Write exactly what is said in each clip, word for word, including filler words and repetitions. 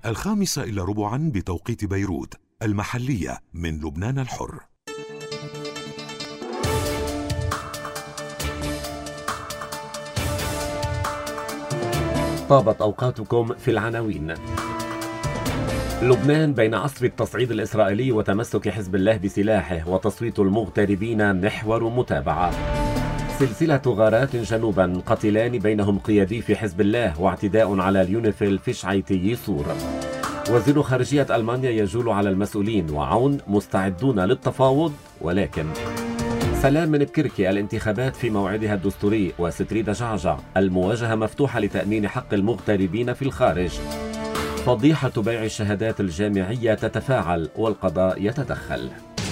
الخامسة إلى ربعا بتوقيت بيروت المحلية من لبنان الحر. طابت أوقاتكم في العناوين. لبنان بين عصر التصعيد الإسرائيلي وتمسك حزب الله بسلاحه وتصويت المغتربين محور متابعة. سلسلة غارات جنوبا، قتلان بينهم قيادي في حزب الله واعتداء على اليونيفيل في شعيتي صور. وزير خارجية ألمانيا يجول على المسؤولين وعون مستعدون للتفاوض، ولكن سلام من بكركي، الانتخابات في موعدها الدستوري، وستريد جعجع، المواجهة مفتوحة لتأمين حق المغتربين في الخارج. فضيحة بيع الشهادات الجامعية تتفاعل والقضاء يتدخل.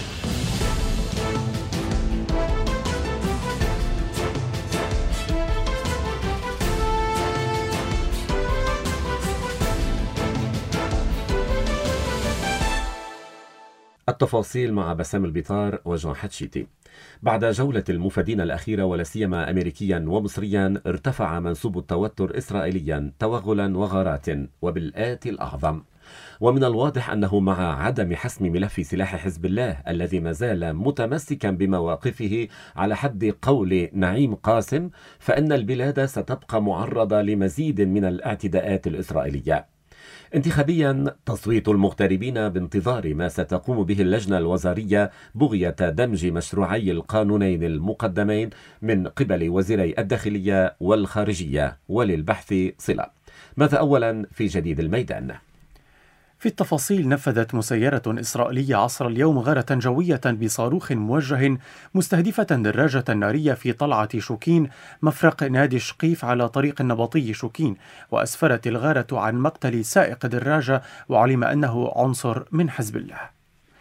التفاصيل مع بسام البيطار وجون حتشيتي. بعد جولة المفادين الأخيرة ولا سيما أمريكيا ومصريا، ارتفع منسوب التوتر إسرائيليا توغلا وغارات وبالآتي الأعظم. ومن الواضح أنه مع عدم حسم ملف سلاح حزب الله الذي ما زال متمسكا بمواقفه على حد قول نعيم قاسم، فإن البلاد ستبقى معرضة لمزيد من الاعتداءات الإسرائيلية. انتخابيا، تصويت المغتربين بانتظار ما ستقوم به اللجنة الوزارية بغية دمج مشروعي القانونين المقدمين من قبل وزيري الداخلية والخارجية، وللبحث صلة. ماذا أولا في جديد الميدان؟ في التفاصيل، نفذت مسيرة إسرائيلية عصر اليوم غارة جوية بصاروخ موجه مستهدفة دراجة نارية في طلعة شوكين مفرق نادي شقيف على طريق النبطي شوكين، وأسفرت الغارة عن مقتل سائق دراجة وعلم أنه عنصر من حزب الله.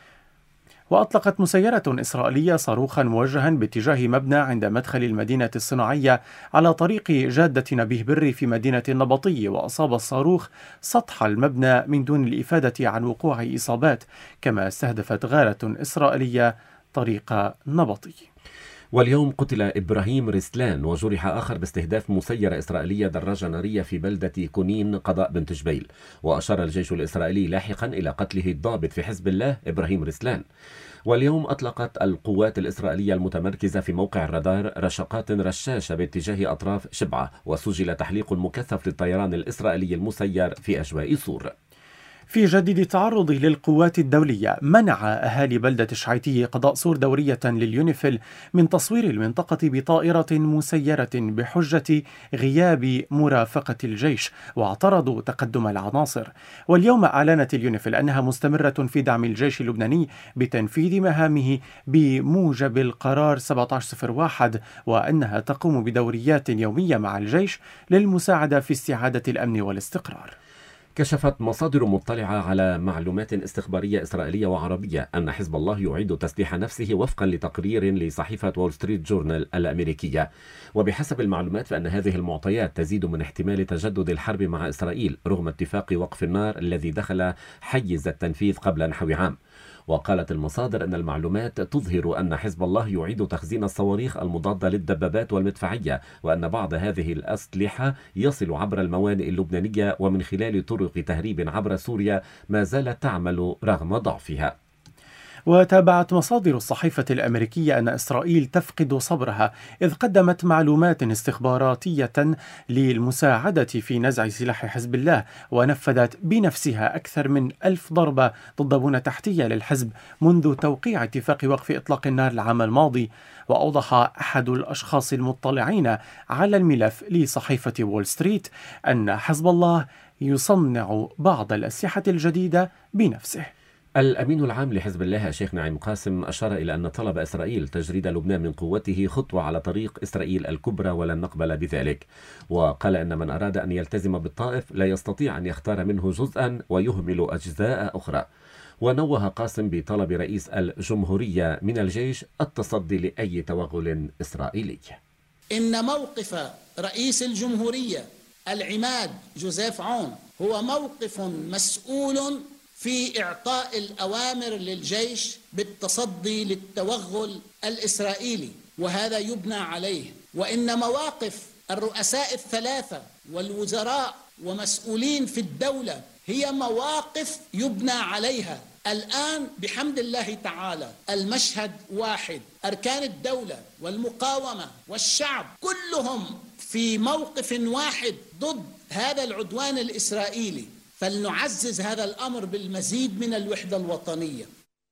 وأطلقت مسيرة إسرائيلية صاروخا موجها باتجاه مبنى عند مدخل المدينة الصناعية على طريق جادة نبيه بري في مدينة النبطي، وأصاب الصاروخ سطح المبنى من دون الإفادة عن وقوع إصابات، كما استهدفت غارة إسرائيلية طريق نبطي. واليوم قتل إبراهيم رسلان وجرح آخر باستهداف مسيرة إسرائيلية دراجة نارية في بلدة كونين قضاء بنت جبيل. وأشار الجيش الإسرائيلي لاحقا إلى قتله الضابط في حزب الله إبراهيم رسلان. واليوم أطلقت القوات الإسرائيلية المتمركزة في موقع الرادار رشقات رشاشة باتجاه أطراف شبعة، وسجل تحليق مكثف للطيران الإسرائيلي المسير في أجواء صور. في جديد تعرض للقوات الدولية، منع أهالي بلدة شعيتي قضاء صور دورية لليونيفيل من تصوير المنطقة بطائرة مسيرة بحجة غياب مرافقة الجيش، واعترضوا تقدم العناصر. واليوم أعلنت اليونيفيل أنها مستمرة في دعم الجيش اللبناني بتنفيذ مهامه بموجب القرار سبعة عشر صفر واحد، وأنها تقوم بدوريات يومية مع الجيش للمساعدة في استعادة الأمن والاستقرار. كشفت مصادر مطلعة على معلومات استخبارية إسرائيلية وعربية أن حزب الله يعيد تسليح نفسه وفقا لتقرير لصحيفة وول ستريت جورنال الأمريكية. وبحسب المعلومات فإن هذه المعطيات تزيد من احتمال تجدد الحرب مع إسرائيل رغم اتفاق وقف النار الذي دخل حيز التنفيذ قبل نحو عام. وقالت المصادر أن المعلومات تظهر أن حزب الله يعيد تخزين الصواريخ المضادة للدبابات والمدفعية، وأن بعض هذه الأسلحة يصل عبر الموانئ اللبنانية ومن خلال طرق تهريب عبر سوريا ما زالت تعمل رغم ضعفها. وتابعت مصادر الصحيفة الأمريكية أن إسرائيل تفقد صبرها، إذ قدمت معلومات استخباراتية للمساعدة في نزع سلاح حزب الله، ونفذت بنفسها أكثر من ألف ضربة ضد بنى تحتية للحزب منذ توقيع اتفاق وقف إطلاق النار العام الماضي. وأوضح أحد الأشخاص المطلعين على الملف لصحيفة وول ستريت أن حزب الله يصنع بعض الأسلحة الجديدة بنفسه. الأمين العام لحزب الله الشيخ نعيم قاسم أشار إلى أن طلب إسرائيل تجريد لبنان من قوته خطوة على طريق إسرائيل الكبرى ولن نقبل بذلك. وقال أن من أراد أن يلتزم بالطائف لا يستطيع أن يختار منه جزءا ويهمل أجزاء أخرى. ونوه قاسم بطلب رئيس الجمهورية من الجيش التصدي لأي توغل إسرائيلي. إن موقف رئيس الجمهورية العماد جوزيف عون هو موقف مسؤول في إعطاء الأوامر للجيش بالتصدي للتوغل الإسرائيلي، وهذا يبنى عليه. وإن مواقف الرؤساء الثلاثة والوزراء ومسؤولين في الدولة هي مواقف يبنى عليها. الآن بحمد الله تعالى المشهد واحد، أركان الدولة والمقاومة والشعب كلهم في موقف واحد ضد هذا العدوان الإسرائيلي، فلنعزز هذا الأمر بالمزيد من الوحدة الوطنية.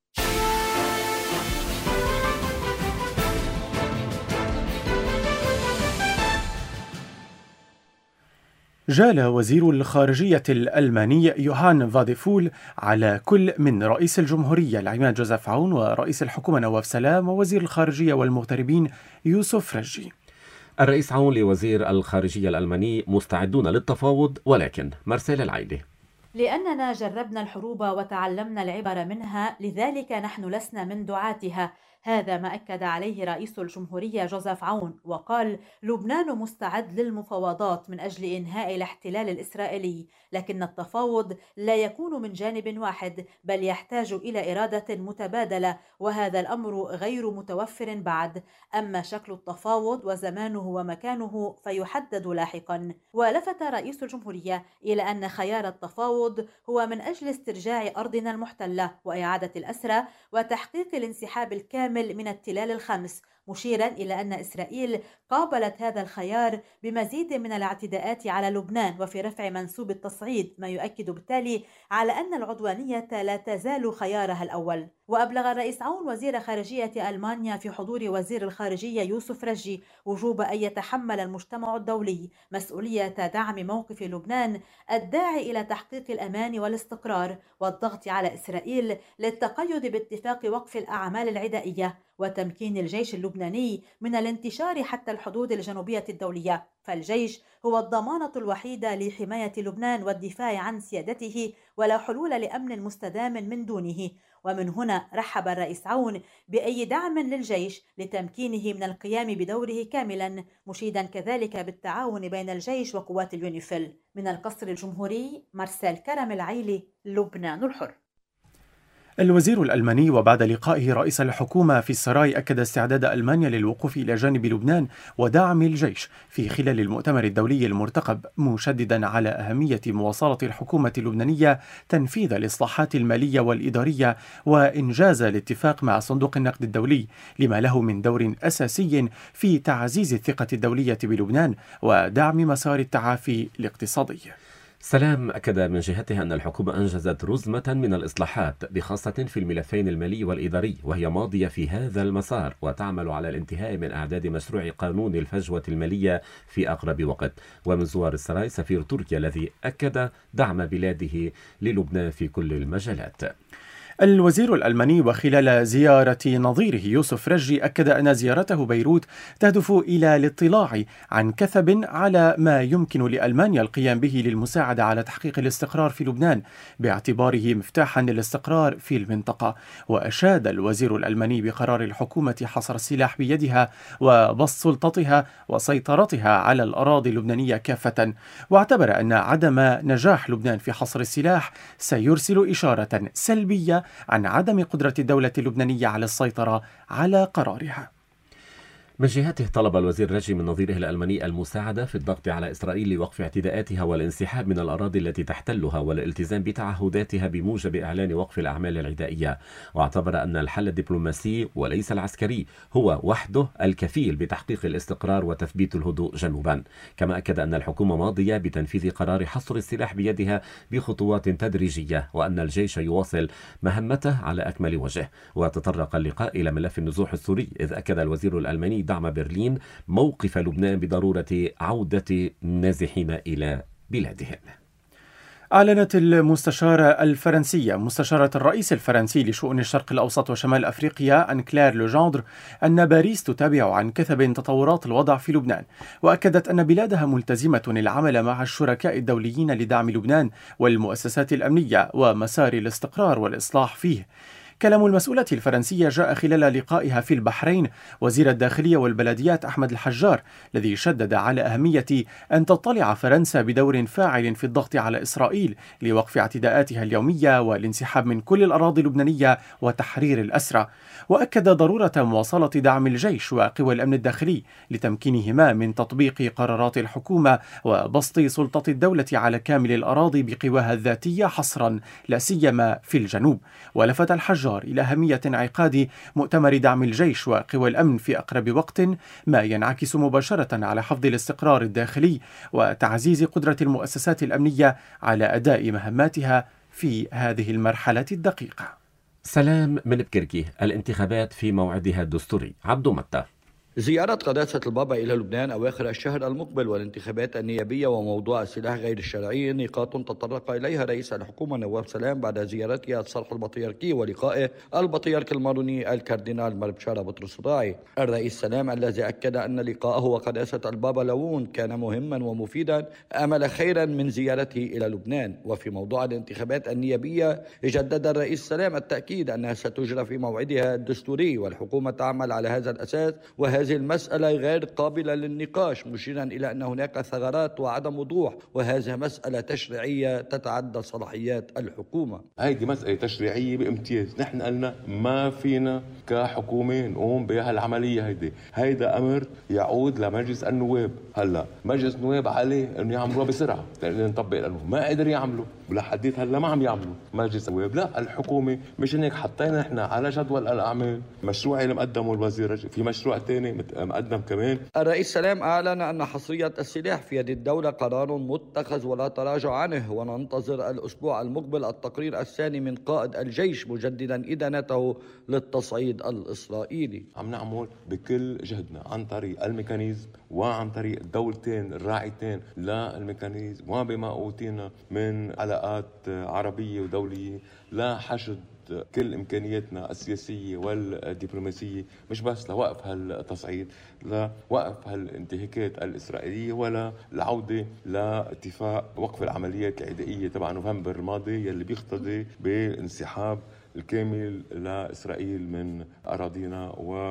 جال وزير الخارجية الألماني يوهان فاديفول على كل من رئيس الجمهورية العماد جوزيف عون ورئيس الحكومة نواف سلام ووزير الخارجية والمغتربين يوسف رجي. الرئيس عون لوزير الخارجية الألماني مستعدون للتفاوض، ولكن مرسال العيدي: لأننا جربنا الحروب وتعلمنا العبر منها، لذلك نحن لسنا من دعاتها. هذا ما أكد عليه رئيس الجمهورية جوزيف عون، وقال: لبنان مستعد للمفاوضات من أجل إنهاء الاحتلال الإسرائيلي، لكن التفاوض لا يكون من جانب واحد، بل يحتاج إلى إرادة متبادلة، وهذا الأمر غير متوفر بعد. أما شكل التفاوض وزمانه ومكانه فيحدد لاحقا. ولفت رئيس الجمهورية إلى أن خيار التفاوض هو من أجل استرجاع أرضنا المحتلة وإعادة الأسرى وتحقيق الانسحاب الكامل من التلال الخمس، مشيرا إلى أن إسرائيل قابلت هذا الخيار بمزيد من الاعتداءات على لبنان وفي رفع منسوب التصعيد، ما يؤكد بالتالي على أن العدوانية لا تزال خيارها الأول. وأبلغ الرئيس عون وزير خارجية ألمانيا في حضور وزير الخارجية يوسف رجي وجوب أن يتحمل المجتمع الدولي مسؤولية دعم موقف لبنان الداعي إلى تحقيق الأمان والاستقرار والضغط على إسرائيل للتقيد باتفاق وقف الأعمال العدائية وتمكين الجيش اللبناني من الانتشار حتى الحدود الجنوبية الدولية، فالجيش هو الضمانة الوحيدة لحماية لبنان والدفاع عن سيادته، ولا حلول لأمن مستدام من دونه. ومن هنا رحب الرئيس عون بأي دعم للجيش لتمكينه من القيام بدوره كاملا، مشيدا كذلك بالتعاون بين الجيش وقوات اليونيفيل. من القصر الجمهوري، مرسال كرم العيلي، لبنان الحر. الوزير الألماني وبعد لقائه رئيس الحكومة في السراي أكد استعداد ألمانيا للوقوف إلى جانب لبنان ودعم الجيش في خلال المؤتمر الدولي المرتقب، مشددا على أهمية مواصلة الحكومة اللبنانية تنفيذ الإصلاحات المالية والإدارية وإنجاز الاتفاق مع صندوق النقد الدولي، لما له من دور أساسي في تعزيز الثقة الدولية بلبنان ودعم مسار التعافي الاقتصادي. سلام أكد من جهته أن الحكومة أنجزت رزمة من الإصلاحات بخاصة في الملفين المالي والإداري، وهي ماضية في هذا المسار وتعمل على الانتهاء من إعداد مشروع قانون الفجوة المالية في أقرب وقت. ومن زوار السراي سفير تركيا الذي أكد دعم بلاده للبنان في كل المجالات. الوزير الألماني وخلال زيارة نظيره يوسف رجي أكد أن زيارته بيروت تهدف إلى الاطلاع عن كثب على ما يمكن لألمانيا القيام به للمساعدة على تحقيق الاستقرار في لبنان باعتباره مفتاحا للاستقرار في المنطقة. وأشاد الوزير الألماني بقرار الحكومة حصر السلاح بيدها وبسط سلطتها وسيطرتها على الأراضي اللبنانية كافة، واعتبر أن عدم نجاح لبنان في حصر السلاح سيرسل إشارة سلبية عن عدم قدرة الدولة اللبنانية على السيطرة على قرارها. من جهته طلب الوزير رجي من نظيره الألماني المساعدة في الضغط على إسرائيل لوقف اعتداءاتها والانسحاب من الأراضي التي تحتلها والالتزام بتعهداتها بموجب إعلان وقف الأعمال العدائية، واعتبر أن الحل الدبلوماسي وليس العسكري هو وحده الكفيل بتحقيق الاستقرار وتثبيت الهدوء جنوبا. كما أكد أن الحكومة ماضية بتنفيذ قرار حصر السلاح بيدها بخطوات تدريجية، وأن الجيش يواصل مهمته على أكمل وجه. وتطرق اللقاء إلى ملف النزوح السوري، إذ أكد الوزير الألماني دعم برلين موقف لبنان بضرورة عودة النازحين إلى بلادهم. أعلنت المستشارة الفرنسية مستشارة الرئيس الفرنسي لشؤون الشرق الأوسط وشمال أفريقيا أن كلير لوجاندر أن باريس تتابع عن كثب تطورات الوضع في لبنان، وأكدت أن بلادها ملتزمة العمل مع الشركاء الدوليين لدعم لبنان والمؤسسات الأمنية ومسار الاستقرار والإصلاح فيه. كلام المسؤولة الفرنسية جاء خلال لقائها في البحرين وزير الداخلية والبلديات أحمد الحجار، الذي شدد على أهمية أن تطلع فرنسا بدور فاعل في الضغط على إسرائيل لوقف اعتداءاتها اليومية والانسحاب من كل الأراضي اللبنانية وتحرير الأسرى. وأكد ضرورة مواصلة دعم الجيش وقوى الأمن الداخلي لتمكينهما من تطبيق قرارات الحكومة وبسط سلطة الدولة على كامل الأراضي بقواها الذاتية حصرا، لا سيما في الجنوب. ولفت الحجار إلى أهمية انعقاد مؤتمر دعم الجيش وقوى الأمن في أقرب وقت، ما ينعكس مباشرة على حفظ الاستقرار الداخلي وتعزيز قدرة المؤسسات الأمنية على أداء مهماتها في هذه المرحلة الدقيقة. سلام من بكركي، الانتخابات في موعدها الدستوري. عبدو متى. زيارة قداسة البابا إلى لبنان أواخر الشهر المقبل والانتخابات النيابية وموضوع السلاح غير الشرعي نقاط تطرق إليها رئيس الحكومة نواف سلام بعد زيارته الصرح البطريركي ولقائه البطريرك الماروني الكاردينال مربشارة بطرس الراعي. الرئيس سلام الذي أكد أن لقاءه وقداسة البابا لوون كان مهما ومفيدا أمل خيرا من زيارته إلى لبنان. وفي موضوع الانتخابات النيابية جدد الرئيس سلام التأكيد أنها ستجرى في موعدها الدستوري والحكومة تعمل على هذا الأساس، وهذه هذه المسألة غير قابلة للنقاش، مشيرا إلى أن هناك ثغرات وعدم وضوح، وهذه مسألة تشريعية تتعدى صلاحيات الحكومة. هذه مسألة تشريعية بامتياز، نحن قلنا ما فينا كحكومة نقوم بهالعملية هيدي، هيدا أمر يعود لمجلس النواب. هلا مجلس النواب عليه أنه يعملوها بسرعة لأنه نطبق القانون، ما قدر يعملوا ولحديت هلا ما عم يعملوا مجلس النواب. لا الحكومة مش هيك حطينا نحن على جدول الأعمال مشروع اللي مقدمه الوزير، في مشروع تاني مقدم كمان. الرئيس سلام أعلن أن حصرية السلاح في يد الدولة قرار متخذ ولا تراجع عنه، وننتظر الأسبوع المقبل التقرير الثاني من قائد الجيش مجددا إدانته للتصعيد الإسرائيلي. عم نعمل بكل جهدنا عن طريق الميكانيزم وعن طريق الدولتين الراعيتين للميكانيزم وبما أوتينا من علاقات عربية ودولية لحشد كل إمكانياتنا السياسية والدبلوماسية، مش بس لوقف هالتصعيد، لوقف هالانتهاكات الإسرائيلية، ولا العودة لاتفاق وقف العمليات العدائية تبع نوفمبر الماضي يلي بيقتضي بانسحاب الكامل لإسرائيل من أراضينا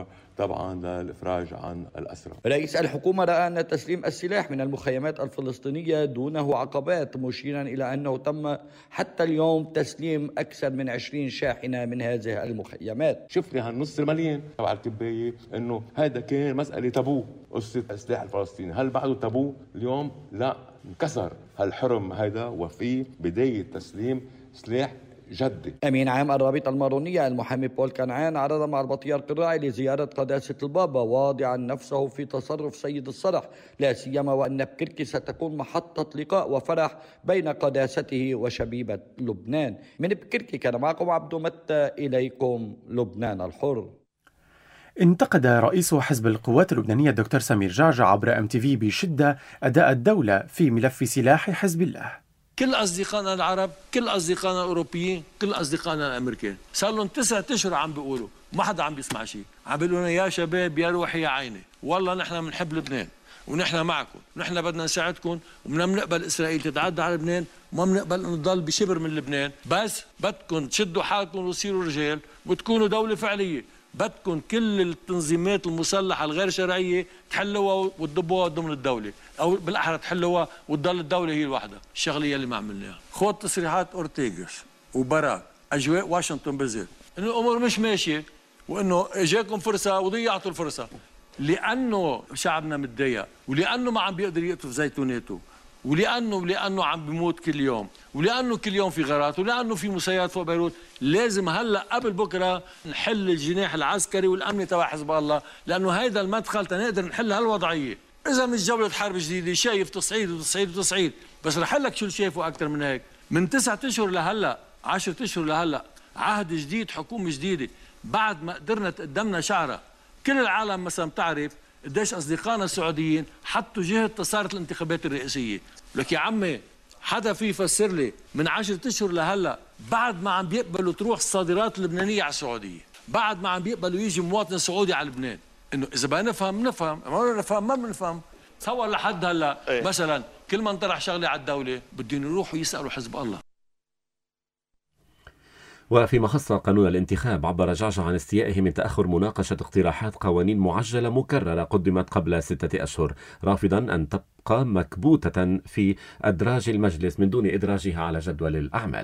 وطبعا للإفراج عن الأسرى. رئيس الحكومة رأى أن تسليم السلاح من المخيمات الفلسطينية دونه عقبات، مشيرا إلى أنه تم حتى اليوم تسليم أكثر من عشرين شاحنة من هذه المخيمات. شفنا هالنص المليون تبع الكباية أنه هذا كان مسألة تابو، قصة السلاح الفلسطيني هل بعده تابو اليوم؟ لا، انكسر هالحرم هذا وفي بداية تسليم سلاح جدي. أمين عام الرابطة المارونية المحامي بول كنعان عرض مع البطريرك الراعي لزيارة قداسة البابا، واضعا نفسه في تصرف سيد الصرح، لا سيما وأن بكركي ستكون محطة لقاء وفرح بين قداسته وشبيبة لبنان. من بكركي كان معكم عبدو متى، إليكم لبنان الحر. انتقد رئيس حزب القوات اللبنانية الدكتور سمير جعجع عبر أم تي في بشدة أداء الدولة في ملف سلاح حزب الله. كل أصدقائنا العرب، كل أصدقائنا الأوروبيين، كل أصدقائنا الأمريكان صار لهم تسعة أشهر عم بيقولوا، ما حدا عم بيسمع شيء، عم بيقولوا لنا يا شباب يا روحي يا عيني، والله نحن بنحب لبنان ونحن معكم، نحن بدنا نساعدكم وما بنقبل إسرائيل تتعدى على لبنان، وما بنقبل إنه نضل بشبر من لبنان، بس بدكم تشدوا حالكم وتصيروا رجال وتكونوا دولة فعلية، بدكم كل التنظيمات المسلحة الغير شرعية تحلوها وتضبوها ضمن الدولة، أو بالأحرى تحلوها وتضل الدولة هي الوحدة. الشغلية اللي ما عملناها خذ تصريحات أورتيغاس وبراك أجواء واشنطن بالذات إنه الأمور مش ماشية وإنه إجاكم فرصة وضيعتوا الفرصة، لأنه شعبنا متضايق، ولأنه ما عم بيقدر يقطف زيتوناته، ولأنه لأنه عم بيموت كل يوم، ولأنه كل يوم في غارات، ولأنه في مسيرات فوق بيروت. لازم هلا قبل بكره نحل الجناح العسكري والامني تبع حزب الله، لأنه هيدا المدخل تنقدر نحل هالوضعية. إذا مش جولة حرب جديدة شايف تصعيد وتصعيد وتصعيد، بس رح لك شو شايفه أكثر من هيك. من تسعة أشهر لهلا، عشرة أشهر لهلا، عهد جديد، حكومة جديدة، بعد ما قدرنا تقدمنا شعرة. كل العالم مثلا بتعرف قديش أصدقائنا السعوديين حطوا جهة تصارت الانتخابات الرئاسية. لك يا عمي حدا في يفسر لي من عشرة أشهر لهلا بعد ما عم بيقبلوا تروح الصادرات اللبنانية على السعودية، بعد ما عم بيقبلوا يجي مواطن سعودي على لبنان، إنه إذا بدنا نفهم نفهم، ما نفهم ما بنفهم. تصور لحد هلا ايه؟ مثلا كل ما انطرح شغلة على الدولة بدهم يروحوا يسألوا حزب الله. وفيما خص قانون الانتخاب، عبر جعجع عن استيائه من تأخر مناقشة اقتراحات قوانين معجلة مكررة قدمت قبل ستة أشهر، رافضا أن تبقى مكبوتة في أدراج المجلس من دون إدراجها على جدول الأعمال.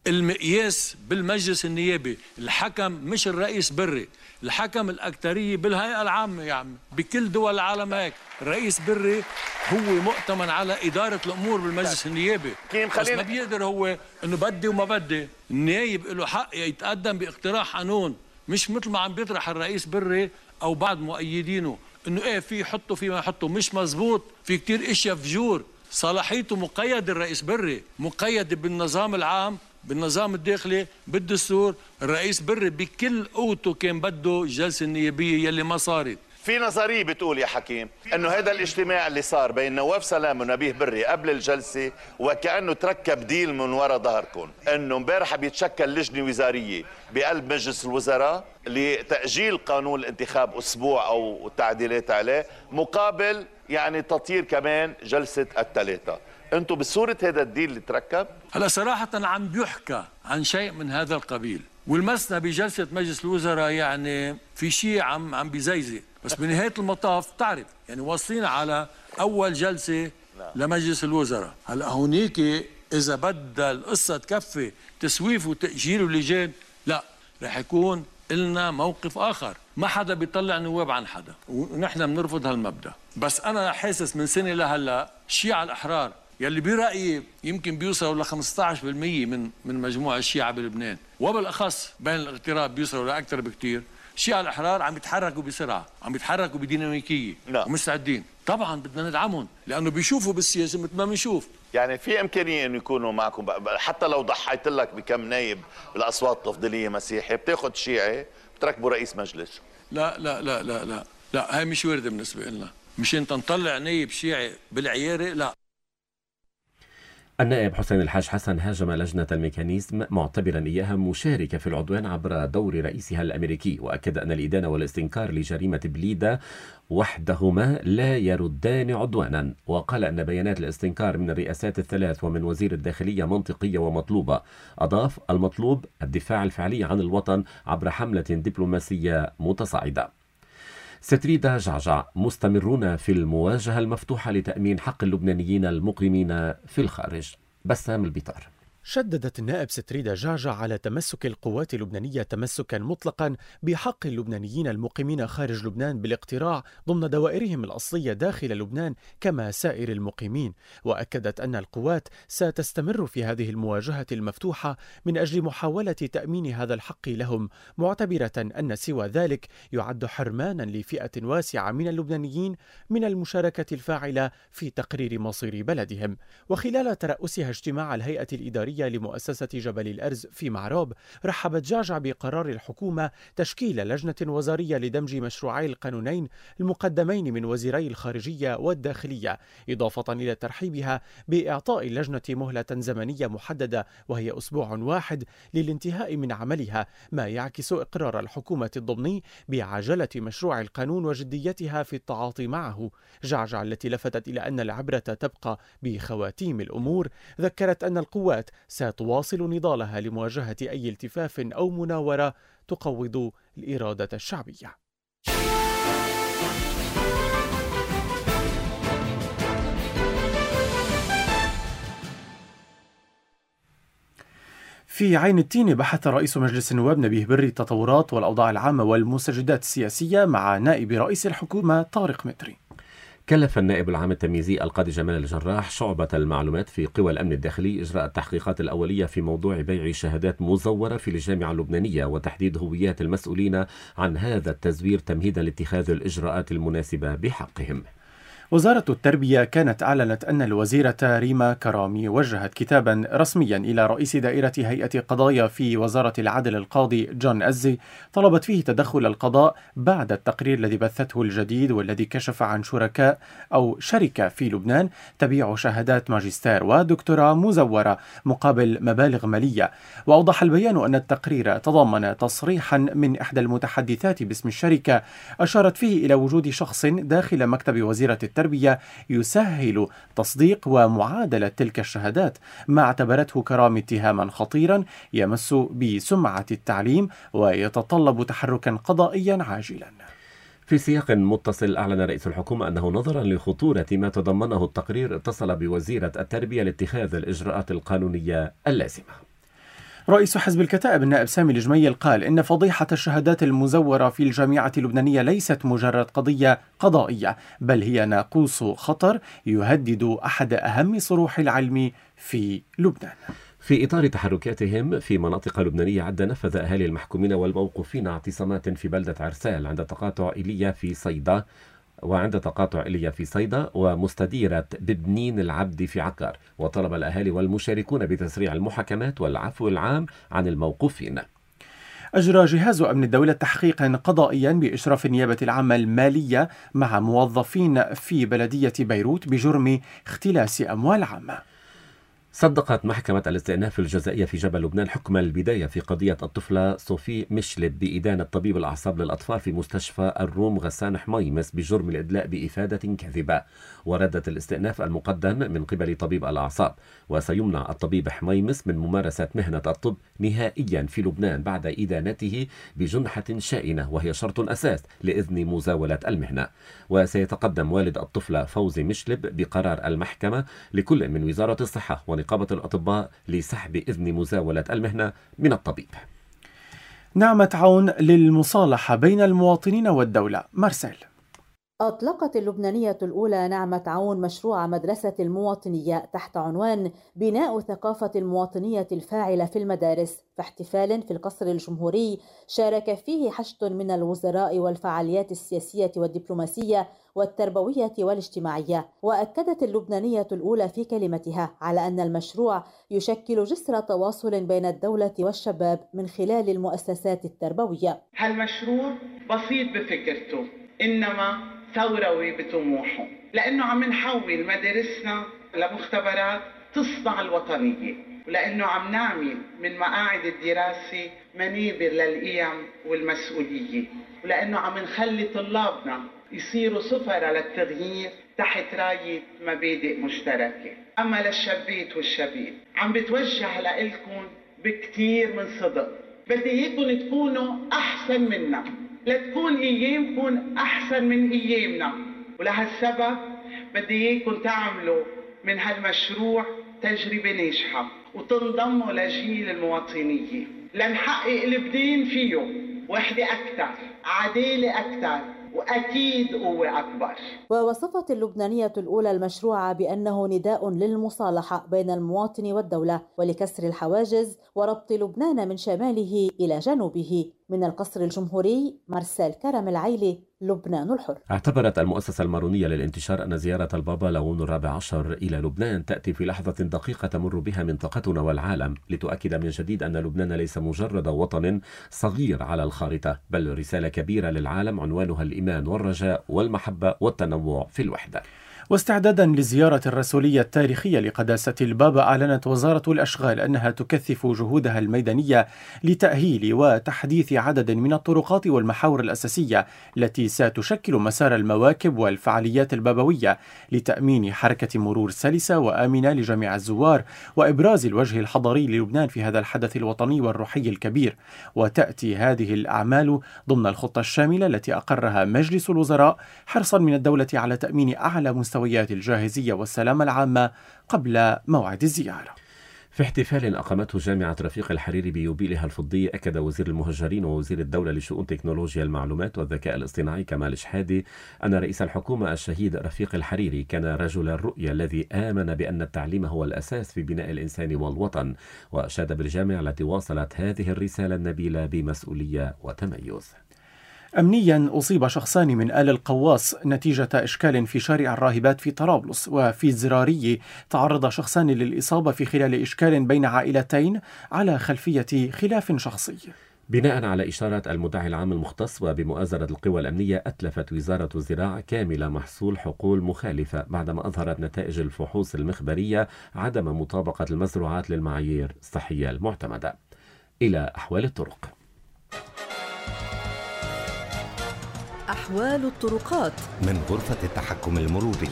المقياس بالمجلس النيابي، الحكم مش الرئيس بري، الحكم الأكترية بالهيئة العامة. يا عم بكل دول العالم هيك، الرئيس بري هو مؤتمن على إدارة الأمور بالمجلس النيابي، بس ما بيقدر هو إنه بدي وما بدي. النايب له حق يتقدم باقتراح قانون، مش مثل ما عم بيطرح الرئيس بري أو بعض مؤيدينه إنه إيه في يحطوا في ما يحطوا. مش مزبوط، في كتير إشياء فجور. صلاحيته مقيد، الرئيس بري مقيد بالنظام العام، بالنظام الداخلي، بالدستور. الرئيس بري بكل قوته كان بده الجلسة النيابية يلي ما صارت. في نظرية بتقول يا حكيم انه هذا الاجتماع اللي صار بين نواف سلام ونبيه بري قبل الجلسة وكأنه تركب ديل من وراء ظهركم، انه امبارح بيتشكل لجنة وزارية بقلب مجلس الوزراء لتأجيل قانون الانتخاب اسبوع او التعديلات عليه، مقابل يعني تطير كمان جلسة الثلاثة. انتم بصورة هذا الديل اللي تركب؟ هلا صراحة عم بيحكى عن شيء من هذا القبيل، والمسنا بجلسة مجلس الوزراء يعني في شيء عم عم بيزيزي، بس بنهاية المطاف تعرف يعني واصلين على أول جلسة لمجلس الوزراء. هلا هونيك إذا بدها القصة تكفي تسويف وتأجيل ولجان، لا رح يكون إلنا موقف آخر. ما حدا بيطلع نواب عن حدا، ونحن بنرفض هالمبدأ. بس أنا حاسس من سنة لهلا الشيعة الأحرار يلي برأيي يمكن بيوصلوا ل خمسة عشر بالمئة من من مجموع الشيعة بلبنان، وبالأخص بين الاغتراب بيوصلوا لأكثر بكتير. الشيعة الأحرار عم يتحركوا بسرعة، عم يتحركوا بديناميكية ومستعدين. طبعا بدنا ندعمهم لأنه بيشوفوا بالسياسة مثل ما بنشوف. يعني في إمكانية إنه يكونوا معكم حتى لو ضحيت لك بكم نايب بالأصوات التفضيلية مسيحي، بتاخذ شيعي بتركبوا رئيس مجلس؟ لا لا لا لا لا لا، هاي مش واردة بالنسبة لنا. مش انت نطلع نايب شيعي بالعيارة، لا. النائب حسين الحاج حسن هاجم لجنة الميكانيزم معتبرا إياها مشاركة في العدوان عبر دور رئيسها الأمريكي، وأكد أن الإدانة والاستنكار لجريمة بليدة وحدهما لا يردان عدوانا، وقال أن بيانات الاستنكار من الرئاسات الثلاث ومن وزير الداخلية منطقية ومطلوبة. أضاف: المطلوب الدفاع الفعلي عن الوطن عبر حملة دبلوماسية متصاعدة. ستريدا جعجع: مستمرون في المواجهة المفتوحة لتأمين حق اللبنانيين المقيمين في الخارج. بسام البيطار. شددت النائب ستريدا جعجع على تمسك القوات اللبنانية تمسكا مطلقا بحق اللبنانيين المقيمين خارج لبنان بالاقتراع ضمن دوائرهم الأصلية داخل لبنان كما سائر المقيمين، وأكدت أن القوات ستستمر في هذه المواجهة المفتوحة من أجل محاولة تأمين هذا الحق لهم، معتبرة أن سوى ذلك يعد حرمانا لفئة واسعة من اللبنانيين من المشاركة الفاعلة في تقرير مصير بلدهم. وخلال ترأسها اجتماع الهيئة الإدارية لمؤسسة جبل الأرز في معراب، رحبت جعجع بقرار الحكومة تشكيل لجنة وزارية لدمج مشروعي القانونين المقدمين من وزيري الخارجية والداخلية، إضافة إلى ترحيبها بإعطاء اللجنة مهلة زمنية محددة وهي أسبوع واحد للانتهاء من عملها، ما يعكس إقرار الحكومة الضمني بعجلة مشروع القانون وجديتها في التعاطي معه. جعجع التي لفتت إلى أن العبرة تبقى بخواتيم الأمور، ذكرت أن القوات ستواصل نضالها لمواجهة أي التفاف أو مناورة تقوض الإرادة الشعبية. في عين التين بحث رئيس مجلس النواب نبيه بري التطورات والأوضاع العامة والمستجدات السياسية مع نائب رئيس الحكومة طارق متري. كلف النائب العام التمييزي القاضي جمال الجراح شعبة المعلومات في قوى الأمن الداخلي إجراء التحقيقات الأولية في موضوع بيع شهادات مزورة في الجامعة اللبنانية وتحديد هويات المسؤولين عن هذا التزوير تمهيدا لاتخاذ الإجراءات المناسبة بحقهم. وزارة التربية كانت أعلنت أن الوزيرة ريما كرامي وجهت كتابا رسميا إلى رئيس دائرة هيئة قضايا في وزارة العدل القاضي جون أزي، طلبت فيه تدخل القضاء بعد التقرير الذي بثته الجديد والذي كشف عن شركاء أو شركة في لبنان تبيع شهادات ماجستير ودكتوراه مزورة مقابل مبالغ مالية. وأوضح البيان أن التقرير تضمن تصريحا من إحدى المتحدثات باسم الشركة أشارت فيه إلى وجود شخص داخل مكتب وزيرة التربية التربية يسهل تصديق ومعادلة تلك الشهادات، ما اعتبرته كرام اتهاما خطيرا يمس بسمعة التعليم ويتطلب تحركا قضائيا عاجلا. في سياق متصل، أعلن رئيس الحكومة أنه نظرا لخطورة ما تضمنه التقرير اتصل بوزيرة التربية لاتخاذ الإجراءات القانونية اللازمة. رئيس حزب الكتائب النائب سامي الجميل قال إن فضيحة الشهادات المزورة في الجامعة اللبنانية ليست مجرد قضية قضائية، بل هي ناقوس خطر يهدد أحد أهم صروح العلم في لبنان. في إطار تحركاتهم في مناطق لبنانية عدة، نفذ أهالي المحكومين والموقوفين اعتصامات في بلدة عرسال عند تقاطع إيليا في صيدا وعند تقاطع إيليا في صيدا ومستديرة ببنين العبد في عكار، وطلب الأهالي والمشاركون بتسريع المحاكمات والعفو العام عن الموقوفين. أجرى جهاز أمن الدولة تحقيقا قضائيا بإشراف النيابة العامة المالية مع موظفين في بلدية بيروت بجرم اختلاس أموال عامة. صدقت محكمة الاستئناف الجزائية في جبل لبنان حكم البداية في قضية الطفلة صوفي مشلب بإدانة طبيب الأعصاب للأطفال في مستشفى الروم غسان حميمس بجرم الإدلاء بإفادة كاذبة. وردت الاستئناف المقدم من قبل طبيب الأعصاب، وسيمنع الطبيب حميمس من ممارسة مهنة الطب نهائيا في لبنان بعد إدانته بجنحة شائنة وهي شرط أساس لإذن مزاولة المهنة. وسيتقدم والد الطفلة فوزي مشلب بقرار المحكمة لكل من وزارة الصحة ونقابة الأطباء لسحب إذن مزاولة المهنة من الطبيب. نعمة عون للمصالحة بين المواطنين والدولة. مارسيل. أطلقت اللبنانية الأولى نعمة عون مشروع مدرسة المواطنية تحت عنوان بناء ثقافة المواطنية الفاعلة في المدارس، في احتفال في القصر الجمهوري شارك فيه حشد من الوزراء والفعاليات السياسية والدبلوماسية والتربوية والاجتماعية. وأكدت اللبنانية الأولى في كلمتها على أن المشروع يشكل جسر تواصل بين الدولة والشباب من خلال المؤسسات التربوية. هالمشروع بسيط بفكرته، إنما ثوروي بطموحه، لأنه عم نحول مدارسنا لمختبرات تصنع الوطنية، ولأنه عم نعمل من مقاعد الدراسة منابر للقيم والمسؤولية، ولأنه عم نخلي طلابنا يصيروا سفرة للتغيير تحت راية مبادئ مشتركة. أما للشابات والشباب عم بتوجه لإلكم بكتير من صدق، بدي إياكم تكونوا أحسن منا، لتكون أيامكم أحسن من أيامنا، ولهالسبب بدي إياكم تعملوا من هالمشروع تجربة ناجحة وتنضموا لجيل المواطنية لنحقق لبنان فيه وحدة أكثر، عدالة أكثر، وأكيد قوة أكبر. ووصفت اللبنانية الأولى المشروع بأنه نداء للمصالحة بين المواطن والدولة ولكسر الحواجز وربط لبنان من شماله إلى جنوبه. من القصر الجمهوري، مارسيل كرم العيلي، لبنان الحر. اعتبرت المؤسسة المارونية للانتشار أن زيارة البابا ليون الرابع عشر إلى لبنان تأتي في لحظة دقيقة تمر بها منطقتنا والعالم، لتؤكد من جديد أن لبنان ليس مجرد وطن صغير على الخارطة، بل رسالة كبيرة للعالم عنوانها الإيمان والرجاء والمحبة والتنوع في الوحدة. واستعدادا للزيارة الرسولية التاريخية لقداسة البابا، أعلنت وزارة الأشغال أنها تكثف جهودها الميدانية لتأهيل وتحديث عدد من الطرقات والمحاور الأساسية التي ستشكل مسار المواكب والفعاليات البابوية لتأمين حركة مرور سلسة وآمنة لجميع الزوار وإبراز الوجه الحضاري للبنان في هذا الحدث الوطني والروحي الكبير. وتأتي هذه الأعمال ضمن الخطة الشاملة التي أقرها مجلس الوزراء حرصا من الدولة على تأمين أعلى مستويات الجاهزية والسلامة العامة قبل موعد الزيارة. في احتفال أقامته جامعة رفيق الحريري بيوبيلها الفضي، أكد وزير المهجرين ووزير الدولة لشؤون تكنولوجيا المعلومات والذكاء الاصطناعي كمال شحادي أن رئيس الحكومة الشهيد رفيق الحريري كان رجل الرؤية الذي آمن بأن التعليم هو الأساس في بناء الإنسان والوطن، وأشاد بالجامعة التي واصلت هذه الرسالة النبيلة بمسؤولية وتميز. أمنيا أصيب شخصان من آل القواص نتيجة إشكال في شارع الراهبات في طرابلس. وفي الزراري تعرض شخصان للإصابة في خلال إشكال بين عائلتين على خلفية خلاف شخصي. بناء على إشارة المدعي العام المختص وبمؤازرة القوى الأمنية، أتلفت وزارة الزراعة كامل محصول حقول مخالفة بعدما أظهرت نتائج الفحوص المخبرية عدم مطابقة المزروعات للمعايير الصحية المعتمدة. إلى أحوال الطرق. أحوال الطرقات من غرفة التحكم المروري.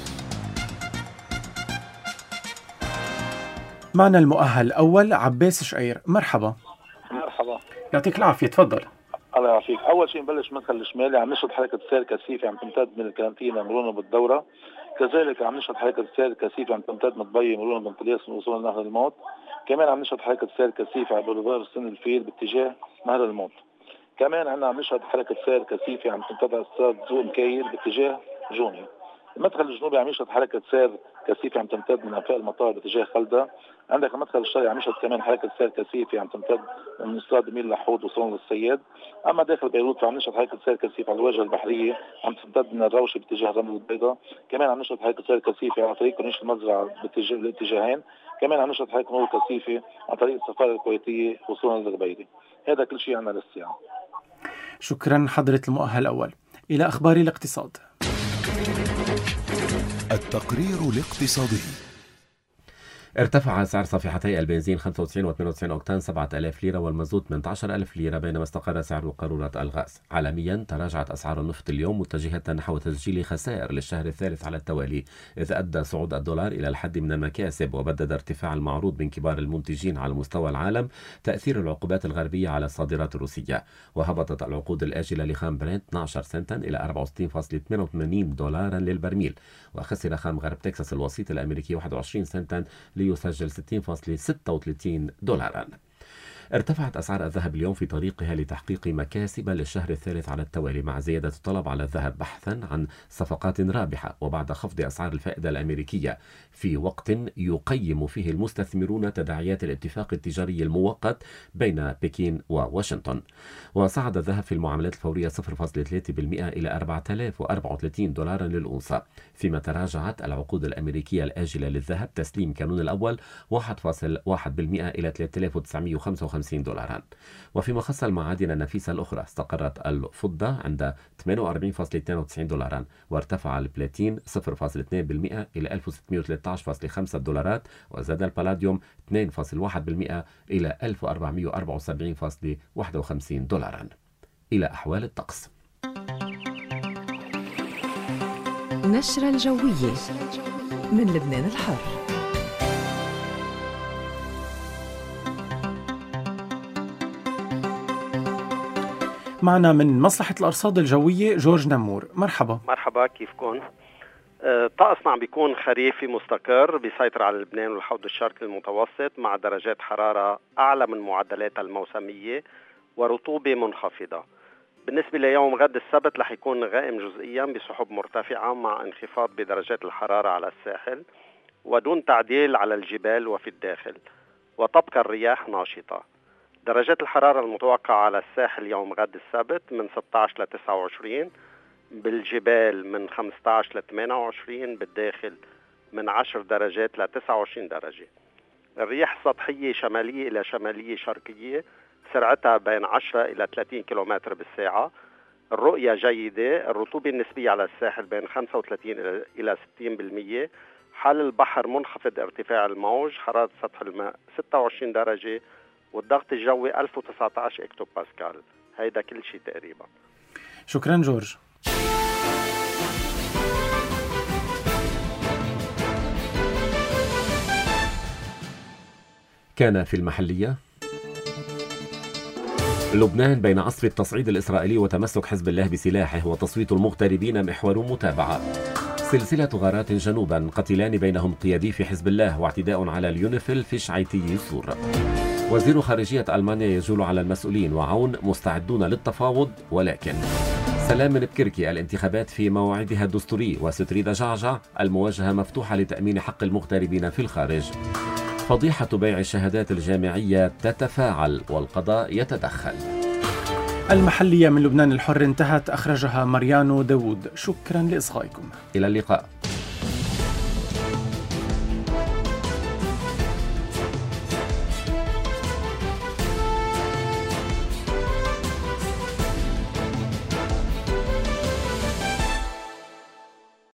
معنا المؤهل الأول عباس شقير. مرحبا. مرحبا، يعطيك العافية، تفضل. الله يعافيك. أول شيء نبلش مدخل الشمالي، عم نشهد حركة سير كثيفة عم تمتد من الكارنتينا مرورا بالدورة، كذلك عم نشهد حركة سير كثيفة عم تمتد من دبي مرورا بانطلاس وصولا لنهر الموت، كمان عم نشهد حركة سير كثيفة على بوليفار سن الفيل باتجاه نهر الموت، كمان عنا عم نشهد حركة سير كثيفة عم تمتد على استاد زوق مكايل باتجاه جوني. المدخل الجنوبي عم يشهد حركة سير كثيفة عم تمتد من أنفاق المطار باتجاه خلدة. عندك المدخل الشرقي عم يشهد كمان حركة سير كثيفة عم تمتد من استاد ميل لحود وصولا للسياد. أما داخل بيروت فعم نشهد حركة سير كثيفة على الواجهة البحرية عم تمتد من الروشة باتجاه الرمل البيضاء، كمان عم نشهد حركة سير كثيفة على طريق كورنيش المزرعة باتجاه الاتجاهين، كمان عم نشهد حركة مرور كثيفة عن طريق السفارة الكويتية وصولا للغبيري. هذا كل شيء عنا للساعة. شكرا حضرة المؤهل الأول. إلى أخبار الاقتصاد. التقرير الاقتصادي. ارتفع سعر صفيحتي البنزين خمسة وتسعين وثمانية وتسعين أوكتان سبعة آلاف ليرة والمازوت ثمانية عشر ألف ليرة، بينما استقر سعر قارورة الغاز. عالميا تراجعت أسعار النفط اليوم متجهة نحو تسجيل خسائر للشهر الثالث على التوالي، إذ أدى صعود الدولار إلى الحد من المكاسب، وبدد ارتفاع المعروض من كبار المنتجين على مستوى العالم تأثير العقوبات الغربية على الصادرات الروسية. وهبطت العقود الآجلة لخام برنت اثني عشر سنتا إلى أربعة وستين فاصلة ثمانية وثمانين دولارا للبرميل، وخسر خام غرب تكساس الوسيط الأمريكي واحد وعشرين سنتا ليسجل ستين فاصلة ستة وثلاثين دولارا. ارتفعت أسعار الذهب اليوم في طريقها لتحقيق مكاسب للشهر الثالث على التوالي، مع زيادة الطلب على الذهب بحثا عن صفقات رابحة، وبعد خفض أسعار الفائدة الأمريكية في وقت يقيم فيه المستثمرون تداعيات الاتفاق التجاري المؤقت بين بكين وواشنطن. وصعد الذهب في المعاملات الفورية صفر فاصلة ثلاثة بالمئة إلى أربعة آلاف وأربعة وثلاثين دولارا للأونصة، فيما تراجعت العقود الأمريكية الآجلة للذهب تسليم كانون الأول واحد فاصلة واحد بالمئة إلى ثلاثة آلاف وتسعمئة وخمسة وخمسين دولارا. وفيما خص المعادن النفيسة الأخرى، استقرت الفضة عند ثمانية وأربعين فاصلة اثنين وتسعين دولارا، وارتفع البلاتين صفر فاصلة اثنين بالمئة إلى ألف وستمئة وثلاثة عشر فاصلة خمسة دولارات، وزاد البلاديوم اثنين فاصلة واحد بالمئة إلى ألف وأربعمئة وأربعة وسبعين فاصلة واحد وخمسين دولارا. إلى أحوال الطقس. نشرة الجوية من لبنان الحر. معنا من مصلحة الأرصاد الجوية جورج نمور. مرحبا. مرحبا، كيفكم؟ طقسنا عم بيكون خريفي مستقر بيسيطر على لبنان والحوض الشرقي المتوسط، مع درجات حرارة أعلى من معدلاتها الموسمية ورطوبة منخفضة. بالنسبة ليوم غد السبت رح يكون غائم جزئيا بسحب مرتفعة مع انخفاض بدرجات الحرارة على الساحل ودون تعديل على الجبال وفي الداخل، وتبقى الرياح ناشطة. درجات الحرارة المتوقعة على الساحل يوم غد السبت من ستة عشر ل تسعة وعشرين، بالجبال من خمسة عشر ل ثمانية وعشرين، بالداخل من عشر درجات ل تسعة وعشرين درجة. الرياح السطحية شمالية إلى شمالية شرقية سرعتها بين عشرة إلى ثلاثين كيلومتر بالساعة. الرؤية جيدة. الرطوبة النسبية على الساحل بين خمسة وثلاثين إلى ستين بالمئة. حال البحر منخفض ارتفاع الموج. حرارة سطح الماء ستة وعشرين درجة، والضغط الجوي ألف وتسعة عشر اكتو باسكال. هيدا كل شيء تقريبا. شكرا جورج. كان في المحلية. لبنان بين عصف التصعيد الإسرائيلي وتمسك حزب الله بسلاحه وتصويت المغتربين محور متابعة. سلسلة غارات جنوبا، قتلان بينهم قيادي في حزب الله واعتداء على اليونيفيل في شعيتي سور. وزير خارجية ألمانيا يجول على المسؤولين وعون مستعدون للتفاوض، ولكن سلام من بكركي الانتخابات في موعدها الدستوري، وستريد جعجع المواجهة مفتوحة لتأمين حق المغتربين في الخارج. فضيحة بيع الشهادات الجامعية تتفاعل والقضاء يتدخل. المحلية من لبنان الحر انتهت، أخرجها مريانو داوود. شكرا لإصغائكم. إلى اللقاء.